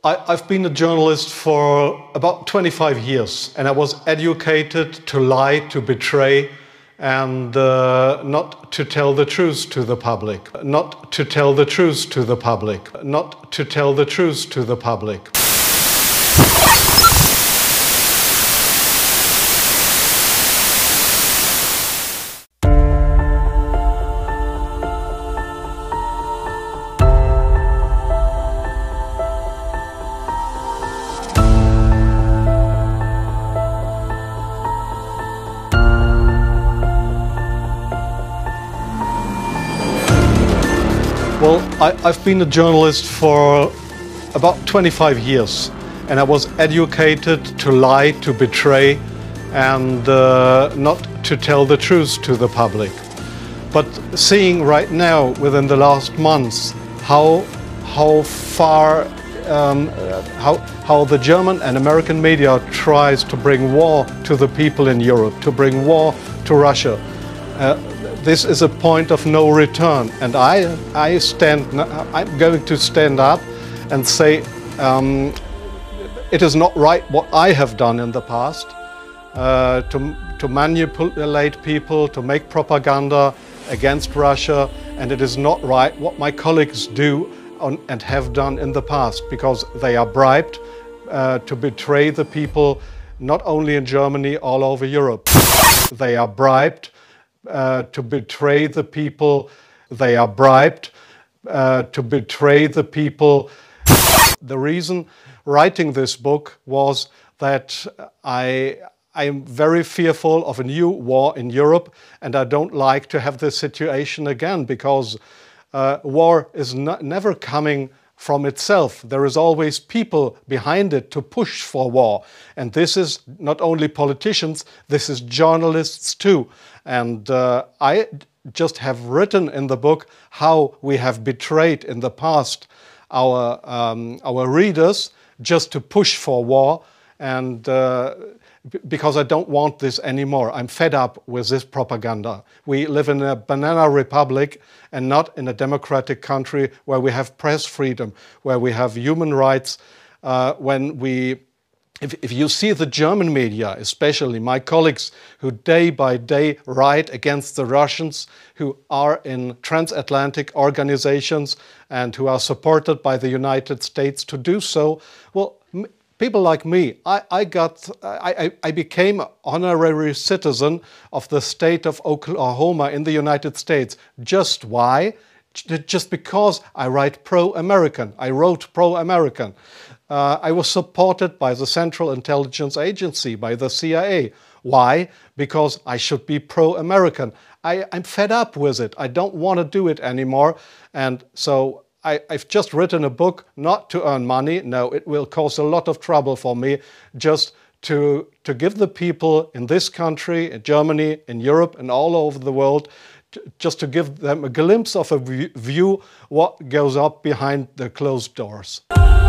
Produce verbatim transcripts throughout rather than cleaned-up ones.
I, I've been a journalist for about twenty-five years, and I was educated to lie, to betray, and uh, not to tell the truth to the public. Not to tell the truth to the public. Not to tell the truth to the public. Well, I, I've been a journalist for about twenty-five years, and I was educated to lie, to betray, and uh, not to tell the truth to the public. But seeing right now, within the last months, how how far um, how how the German and American media tries to bring war to the people in Europe, to bring war to Russia. Uh, This is a point of no return, and I, I stand, I'm going to stand up and say um, it is not right what I have done in the past, uh, to, to manipulate people, to make propaganda against Russia, and it is not right what my colleagues do on, and have done in the past, because they are bribed uh, to betray the people, not only in Germany, all over Europe. They are bribed Uh, to betray the people. They are bribed uh, to betray the people. The reason writing this book was that I, I am very fearful of a new war in Europe, and I don't like to have this situation again, because uh, war is not, never coming from itself. There is always people behind it to push for war. And this is not only politicians, this is journalists too. And uh, I just have written in the book how we have betrayed in the past our, um, our readers just to push for war, and uh, because I don't want this anymore. I'm fed up with this propaganda. We live in a banana republic and not in a democratic country where we have press freedom, where we have human rights. Uh, when we, if, if you see the German media, especially my colleagues who day by day write against the Russians, who are in transatlantic organizations and who are supported by the United States to do so, well, people like me, I, I got, I, I became an honorary citizen of the state of Oklahoma in the United States. Just why? Just because I write pro-American. I wrote pro-American. Uh, I was supported by the Central Intelligence Agency, by the C I A. Why? Because I should be pro-American. I, I'm fed up with it. I don't want to do it anymore. And so I, I've just written a book not to earn money. No, it will cause a lot of trouble for me, just to, to give the people in this country, in Germany, in Europe, and all over the world, to, just to give them a glimpse of a view what goes up behind the closed doors.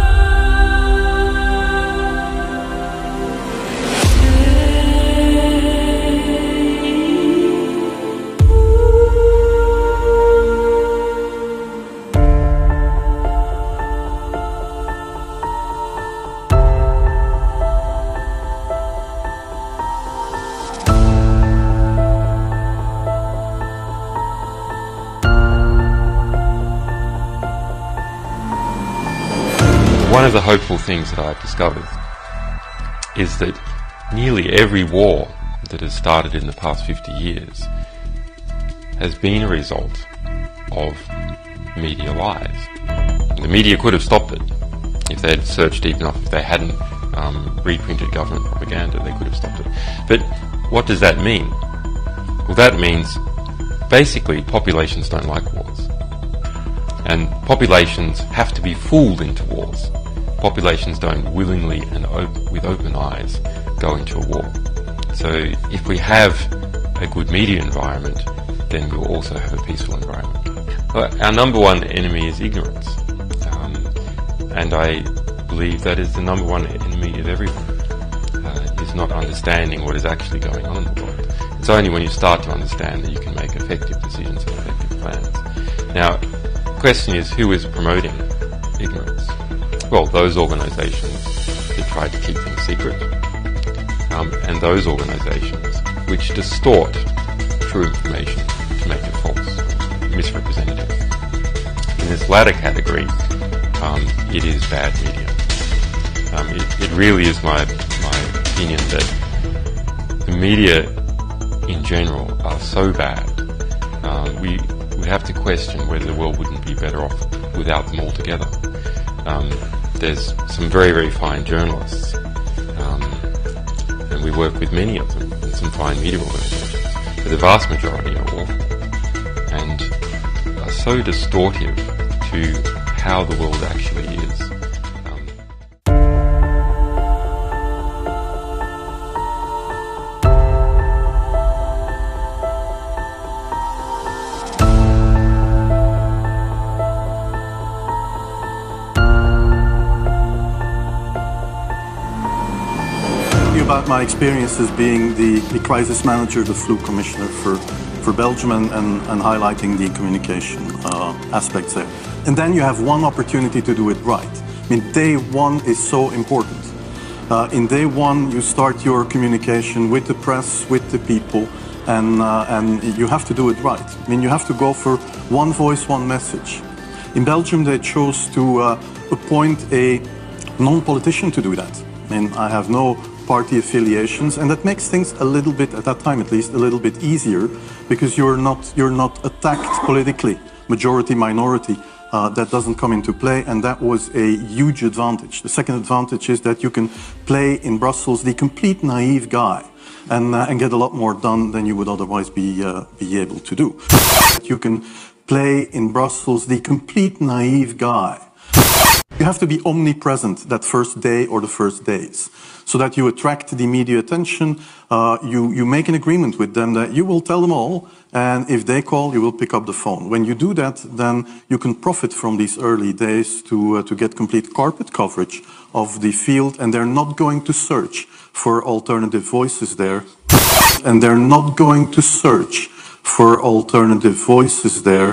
One of the hopeful things that I've discovered is that nearly every war that has started in the past fifty years has been a result of media lies. The media could have stopped it if they had searched deep enough. If they hadn't um, reprinted government propaganda, they could have stopped it. But what does that mean? Well, that means basically populations don't like wars. And populations have to be fooled into wars. Populations don't willingly and op with open eyes go into a war. So if we have a good media environment, then we'll also have a peaceful environment. Well, our number one enemy is ignorance. Um, and I believe that is the number one enemy of everyone, uh, is not understanding what is actually going on in the world. It's only when you start to understand that you can make effective decisions and effective plans. Now, the question is, who is promoting ignorance? Well, those organisations that try to keep things secret, um, and those organisations which distort true information to make it false, misrepresentative. In this latter category, um, it is bad media. Um, it, it really is my, my opinion that the media in general are so bad, um, we, we have to question whether the world wouldn't be better off without them altogether. Um, there's some very, very fine journalists, um, and we work with many of them, and some fine media organisations, but the vast majority are awful and are so distortive to how the world actually is. Um, about my experiences being the, the crisis manager, the flu commissioner for, for Belgium, and, and, and highlighting the communication uh, aspects there. And then you have one opportunity to do it right. I mean, day one is so important. Uh, in day one, you start your communication with the press, with the people, and, uh, and you have to do it right. I mean, you have to go for one voice, one message. In Belgium, they chose to uh, appoint a non-politician to do that. I mean, I have no party affiliations, and that makes things a little bit, at that time at least, a little bit easier, because you're not, you're not attacked politically, majority, minority. Uh, that doesn't come into play, and that was a huge advantage. The second advantage is that you can play in Brussels the complete naive guy and, uh, and get a lot more done than you would otherwise be, uh, be able to do. You can play in Brussels the complete naive guy. You have to be omnipresent that first day or the first days, so that you attract the media attention. Uh, you, you make an agreement with them that you will tell them all, and if they call, you will pick up the phone. When you do that, then you can profit from these early days to, uh, to get complete carpet coverage of the field, and they're not going to search for alternative voices there. And they're not going to search for alternative voices there.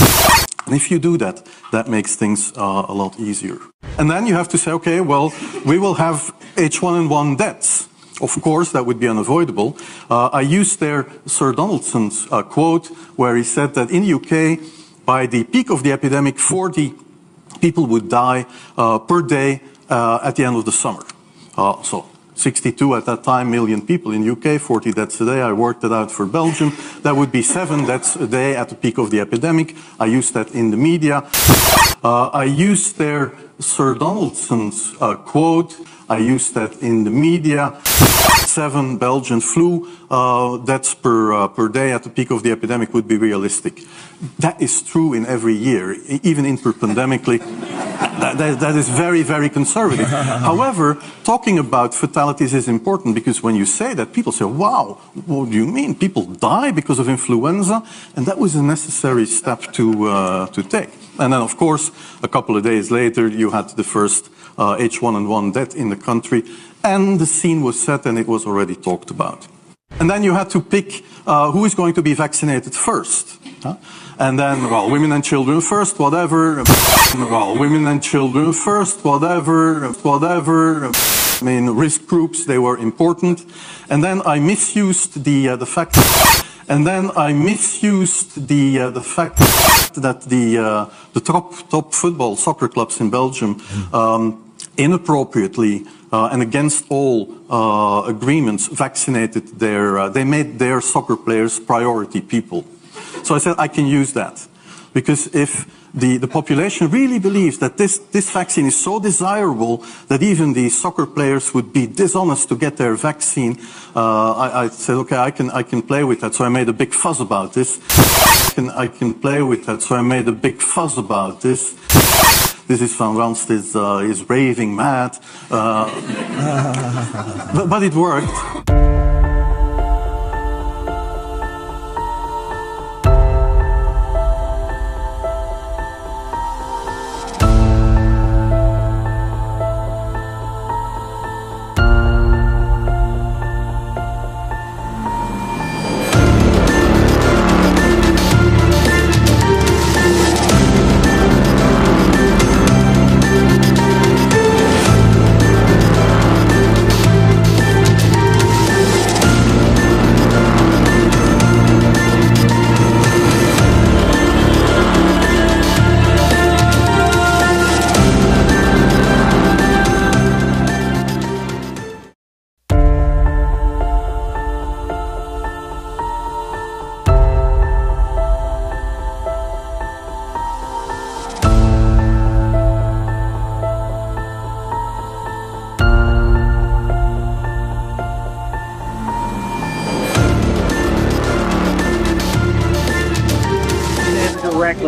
And if you do that, that makes things uh, a lot easier. And then you have to say, okay, well, we will have H one N one deaths. Of course, that would be unavoidable. Uh, I used there Sir Donaldson's uh, quote, where he said that in the U K, by the peak of the epidemic, forty people would die uh, per day uh, at the end of the summer. Uh, so sixty-two at that time million people in the U K, forty deaths a day. I worked it out for Belgium. That would be seven deaths a day at the peak of the epidemic. I used that in the media. Uh, I used there Sir Donaldson's uh, quote. I used that in the media. Seven Belgian flu uh, deaths per, uh, per day at the peak of the epidemic would be realistic. That is true in every year, even interpandemically. That, that, that is very, very conservative. However, talking about fatalities is important, because when you say that, people say, wow, what do you mean? People die because of influenza? And that was a necessary step to, uh, to take. And then, of course, a couple of days later, you had the first uh, H one N one death in the country, and the scene was set and it was already talked about. And then you had to pick uh, who is going to be vaccinated first. Huh? And then, well, women and children first, whatever. Well, women and children first, whatever, whatever. I mean, risk groups, they were important. And then I misused the, uh, the fact... And then I misused the uh, the fact that the uh, the top top football soccer clubs in Belgium um, inappropriately uh, and against all uh, agreements vaccinated their uh, they made their soccer players priority people. So I said I can use that, because if the the population really believes that this this vaccine is so desirable that even the soccer players would be dishonest to get their vaccine, uh, I, I said, okay, I can I can play with that. So I made a big fuss about this. I can, I can play with that. So I made a big fuss about this. This is Van Ranst is uh, is raving mad, uh, but, but it worked.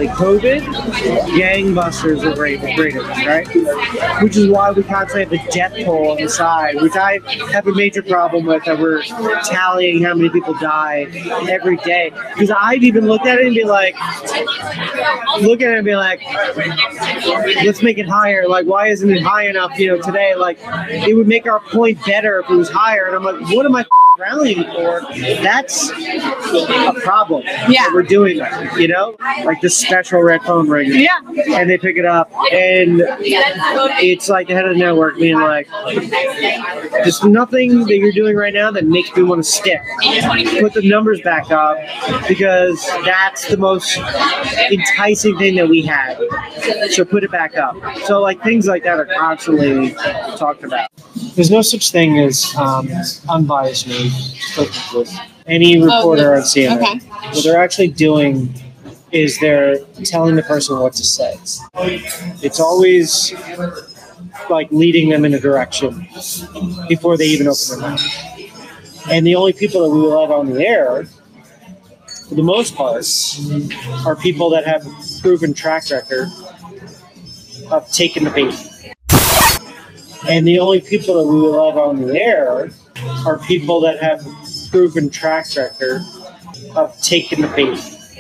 Exactly. COVID, gangbusters are great, great at this, right? Which is why we constantly have the death toll on the side, which I have a major problem with, that we're tallying how many people die every day. Because I've even looked at it and be like, look at it and be like, let's make it higher. Like, why isn't it high enough, you know, today? Like, it would make our point better if it was higher. And I'm like, what am I rallying for? That's a problem. Yeah. We're doing that, you know? Like this special red phone ring. Yeah. And they pick it up, and it's like the head of the network being like, there's nothing that you're doing right now that makes me want to stick. Put the numbers back up, because that's the most enticing thing that we had. So put it back up. So like things like that are constantly talked about. There's no such thing as um, unbiased news with any reporter Oh, on C N N. okay. What they're actually doing is they're telling the person what to say. It's always like leading them in a direction before they even open their mouth. And the only people that we will let on the air, for the most part, are people that have a proven track record of taking the bait. And the only people that we will let on the air are people that have a proven track record of taking the bait.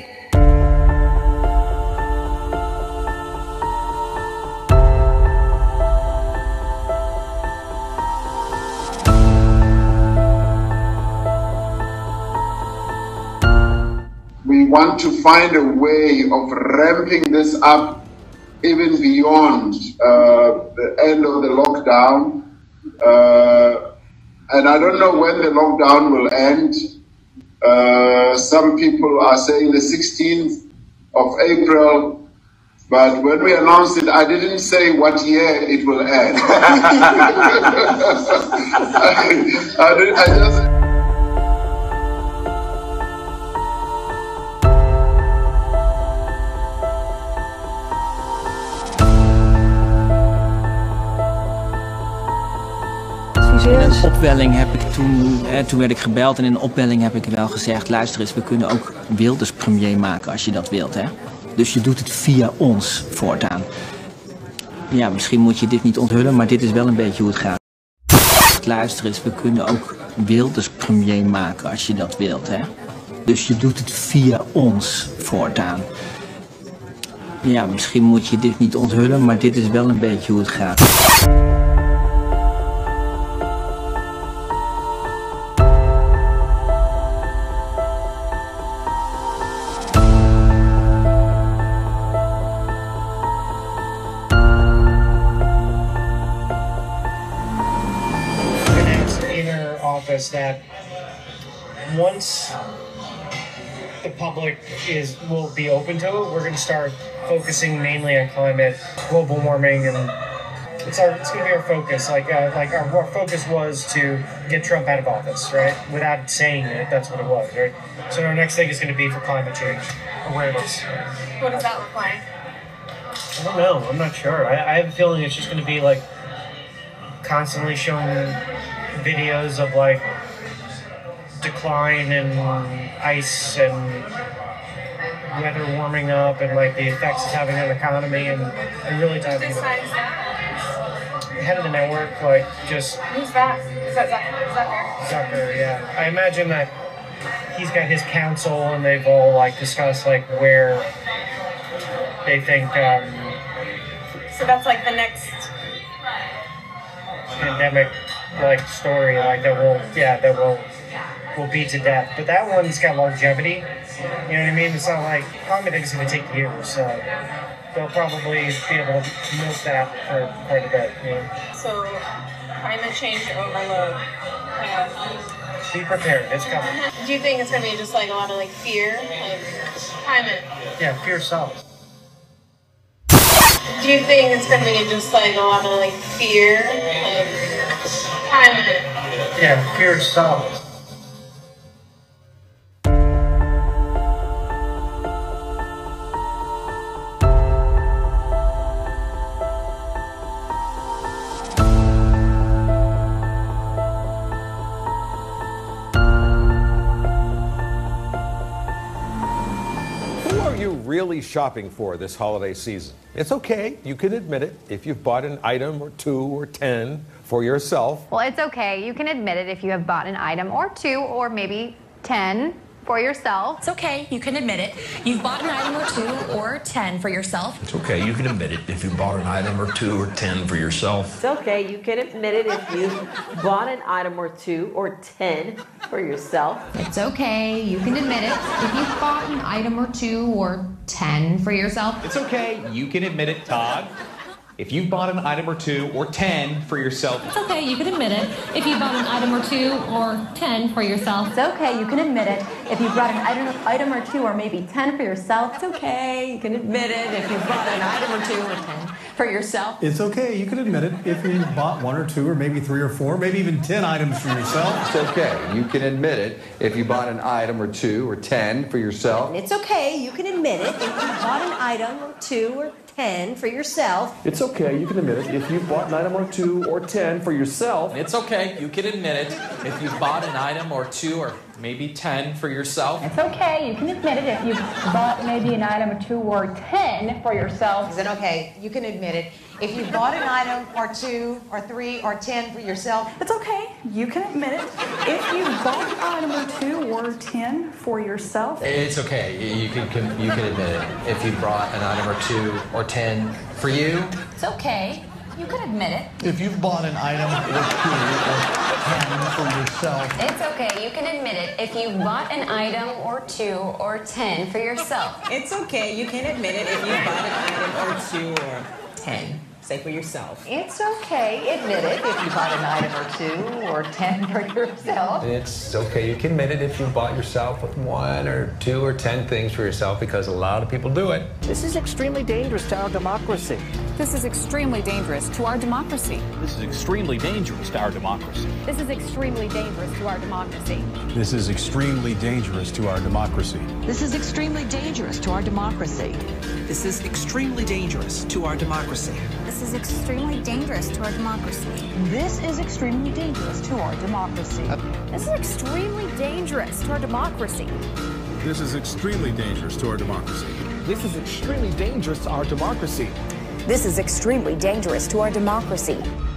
We want to find a way of ramping this up even beyond uh, the end of the lockdown. Uh, and I don't know when the lockdown will end. Uh, some people are saying the sixteenth of April, but when we announced it, I didn't say what year it will end. I, I, did, I just... In een opwelling heb ik toen, eh, toen werd ik gebeld en in een opwelling heb ik wel gezegd, luister eens, we kunnen ook Wilders premier maken als je dat wilt, hè. Dus je doet het via ons voortaan. Ja, misschien moet je dit niet onthullen, maar dit is wel een beetje hoe het gaat. Luister eens, we kunnen ook Wilders premier maken als je dat wilt, hè. Dus je doet het via ons voortaan. Ja, misschien moet je dit niet onthullen, maar dit is wel een beetje hoe het gaat. That once the public is will be open to it, we're going to start focusing mainly on climate, global warming, and it's our it's going to be our focus. Like uh, like our, our focus was to get Trump out of office, right? Without saying it, that's what it was, right? So our next thing is going to be for climate change awareness. What does that look like? I don't know. I'm not sure. I, I have a feeling it's just going to be like constantly showing videos of like decline in ice and weather warming up and like the effects it's having on the economy, and, and really diving into the head of the network, like just Who's that? Is that Zucker? Zucker, yeah. I imagine that he's got his council and they've all like discussed like where they think um, So that's like the next pandemic like story like that will yeah that will will be to death, but that one's got longevity, you know what I mean? It's not like climate is going to take years, so they'll probably be able to milk that for quite a bit, you know? So climate change overload. Uh, Be prepared, it's coming. do you think it's gonna be just like a lot of like fear, like climate? Yeah, fear sells. Do you think it's gonna be just like a lot of like fear, like climate? Yeah, fear sells. really shopping for this holiday season? It's okay, you can admit it if you've bought an item or two or ten for yourself. Well, it's okay, you can admit it if you have bought an item or two or maybe ten for yourself. It's okay, you can admit it. You've bought an item or two or ten for yourself. It's okay, you can admit it if you bought an item or two or ten for yourself. It's okay, you can admit it if you bought an item or two or ten for yourself. It's okay, you can admit it if you've bought an item or two or ten for yourself. It's okay, you can admit it, Todd. If you've bought an item or two or ten for yourself. It's okay, you can admit it. If you bought an item or two or ten for yourself. It's okay, you can admit it. If you brought an item, item or two or maybe ten for yourself. It's okay, you can admit it. If you bought an item or two or ten for yourself. It's okay, you can admit it. If you bought one or two or maybe three or four, maybe even ten items for yourself. It's okay, you can admit it. If you bought an item or two or ten for yourself. It's okay, you can admit it. If you bought an item or two or ten for yourself. It's okay, you can admit it. If you bought an item or two or ten for yourself. It's okay, you can admit it. If you bought an item or two or maybe ten for yourself. It's okay, you can admit it if you bought maybe an item or two or ten for yourself. Is it okay? You can admit it. If you bought an item or two or three or ten for yourself. It's okay, you can admit it. If you bought an item or two or ten for yourself. It's okay, you can, you can admit it. If you brought an item or two or ten for you. It's okay, you can admit it. If you've bought an item or two or ten for yourself. It's okay, you can admit it if you bought an item or two or ten for yourself. It's okay, you can admit it if you bought an item or two or ten. Say for yourself. It's okay, admit it if you bought an item or two or ten for yourself. It's okay, you can admit it if you bought yourself one or two or ten things for yourself, because a lot of people do it. This is extremely dangerous to our democracy. This is extremely dangerous to our democracy. This is extremely dangerous to our democracy. This is extremely dangerous to our democracy. This is extremely dangerous to our democracy. This is extremely dangerous to our democracy. This is extremely dangerous to our democracy. This is extremely dangerous to our democracy. This is extremely dangerous to our democracy. This is extremely dangerous to our democracy. This is extremely dangerous to our democracy. This is extremely dangerous to our democracy. This is extremely dangerous to our democracy.